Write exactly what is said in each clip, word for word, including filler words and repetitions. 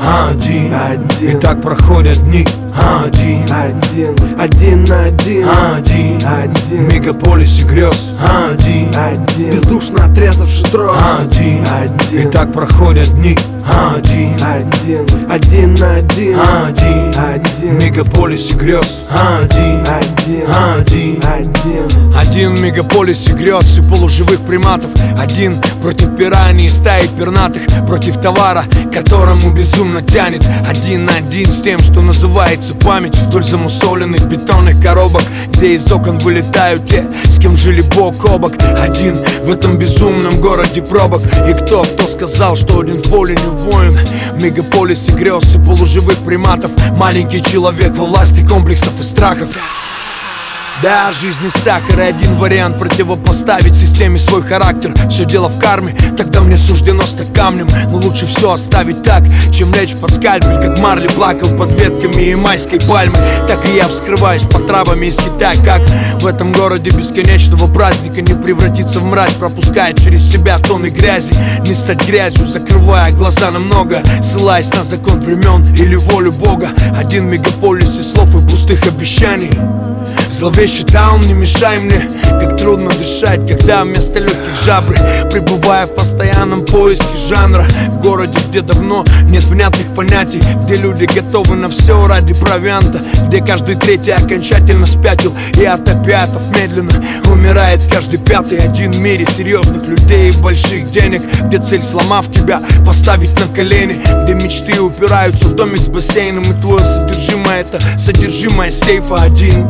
один, один. И так проходят дни. Один, один, один на один, один, один. В мегаполисе грез. Один, один. Бездушно отрезавший трос. Один, один. И так проходят дни. Один, один, один на один, один, один. В мегаполисе грез. Один, один, один, один. Один в мегаполисе грез и полуживых приматов. Один против пираний и стаи пернатых. Против товара, которому безумно тянет. Один на один с тем, что называется память. Вдоль замусоленных бетонных коробок, где из окон вылетают те, с кем жили бок о бок. Один в этом безумном городе пробок. И кто, кто сказал, что один в поле не воин? В мегаполисе грез и полуживых приматов. Маленький человек во власти комплексов и страхов. Да, жизнь не сахар, и один вариант противопоставить системе свой характер. Все дело в карме, тогда мне суждено стать камнем. Но лучше все оставить так, чем лечь под скальпель. Как Марли плакал под ветками и майской пальмы, так и я вскрываюсь под травами из Китая. Как в этом городе бесконечного праздника не превратиться в мразь, пропуская через себя тонны грязи. Не стать грязью, закрывая глаза на многое, ссылаясь на закон времен или волю Бога. Один в мегаполисе слов и пустых обещаний. Зловещий таун, не мешай мне. Как трудно дышать, когда вместо легких жабры. Пребывая в постоянном поиске жанра. В городе, где давно нет внятных понятий, где люди готовы на все ради провианта, где каждый третий окончательно спятил и от опиатов медленно умирает каждый пятый. Один в мире серьезных людей и больших денег, где цель, сломав тебя, поставить на колени, где мечты упираются в домик с бассейном, и твое содержимое — это содержимое сейфа. Один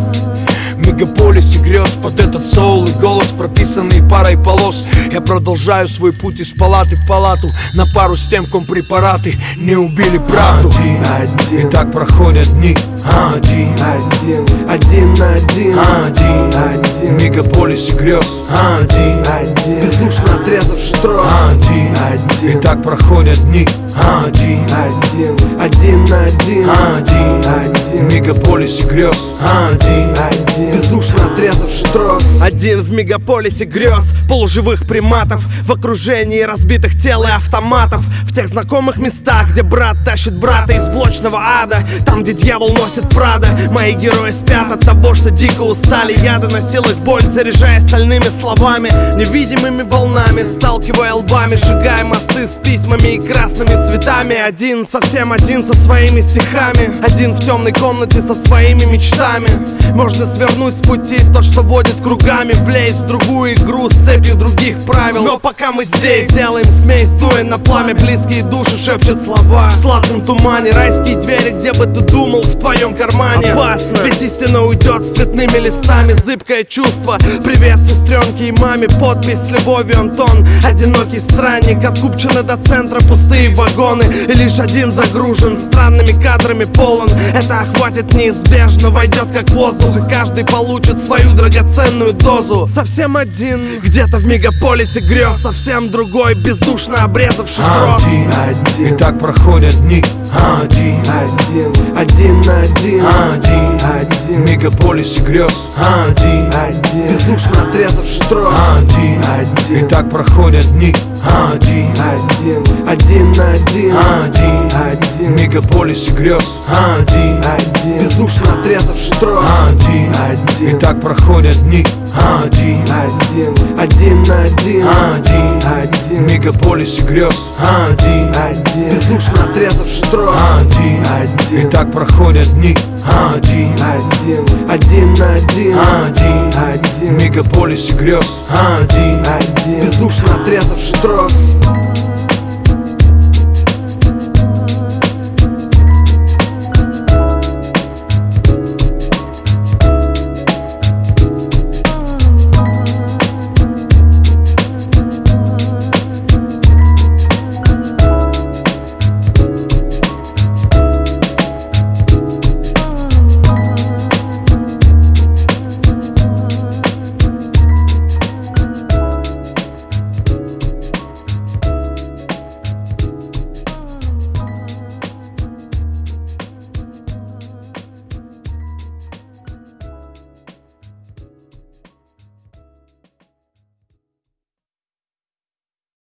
в мегаполисе грез под этот соул и голос, прописанный парой полос. Я продолжаю свой путь из палаты в палату, на пару с тем, ком препараты не убили правду. Один, один. И так проходят дни. Один, один, один на один, один, один. В мегаполисе грез. Один, один. Бездушно отрезавший трос. Один, один. И так проходят дни. Один, один, один на один, один, один. В мегаполисе грез. Один, один. Бездушно отрезавший трос. Один в мегаполисе грез полуживых приматов, в окружении разбитых тел и автоматов. В тех знакомых местах, где брат тащит брата из блочного ада. Там, где дьявол носит Прада. Мои герои спят от того, что дико устали. Я доносил их боль, заряжая стальными словами, невидимыми волнами, сталкивая лбами, сжигая мосты с письмами и красными цветами. Один, совсем один со своими стихами. Один в темной комнате со своими мечтами. Можно свернуть с пути тот, что водит кругами, влезть в другую игру с цепью других правил. Но пока мы здесь, делаем смесь, дуя на пламя. Близкие души шепчут слова в сладком тумане. Райские двери, где бы ты думал, в твоем кармане. Опасно, ведь истина уйдет с цветными листами. Зыбкое чувство, привет сестренке и маме. Подпись с любовью, Антон. Одинокий странник, откупчены до центра пустые вагоны. И лишь один загружен странными кадрами полон. Это охватит неизбежно, войдет как воздух, и каждый получит свою драгоценную дозу. Совсем один, где-то в мегаполисе грез, совсем другой, бездушно обрезавший трос. Один, один. И так проходят дни. Один, один, один на один, один, один. В мегаполисе грез. Один, один. Бездушно отрезавший трос. Один, один. И так проходят дни. Один, один, один на один, один, один. В мегаполисе грез. Один, один. Бездушно отрезавший трос. Один, один. И так проходят дни. Один, один, один на один, один, один. В мегаполисе грез. Один, один. Бездушно отрезавший трос. Один, один. И так проходят дни. Один, один, один на один, один, один. В мегаполисе грез. Один, один. Бездушно отрезавший трос.